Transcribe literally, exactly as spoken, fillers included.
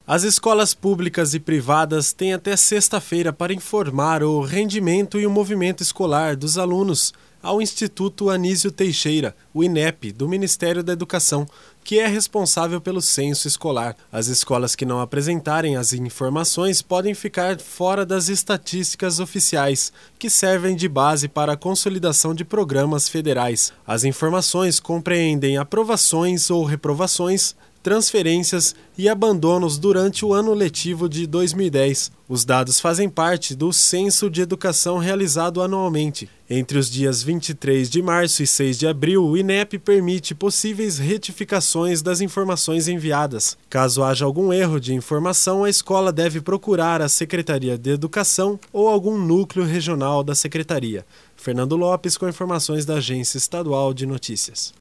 As escolas públicas e privadas têm até sexta-feira para informar o rendimento e o movimento escolar dos alunos ao Instituto Anísio Teixeira, o INEP, do Ministério da Educação, que é responsável pelo censo escolar. As escolas que não apresentarem as informações podem ficar fora das estatísticas oficiais, que servem de base para a consolidação de programas federais. As informações compreendem aprovações ou reprovações, transferências e abandonos durante o ano letivo de dois mil e dez. Os dados fazem parte do Censo de Educação realizado anualmente. Entre os dias vinte e três de março e seis de abril, o INEP permite possíveis retificações das informações enviadas. Caso haja algum erro de informação, a escola deve procurar a Secretaria de Educação ou algum núcleo regional da Secretaria. Fernando Lopes com informações da Agência Estadual de Notícias.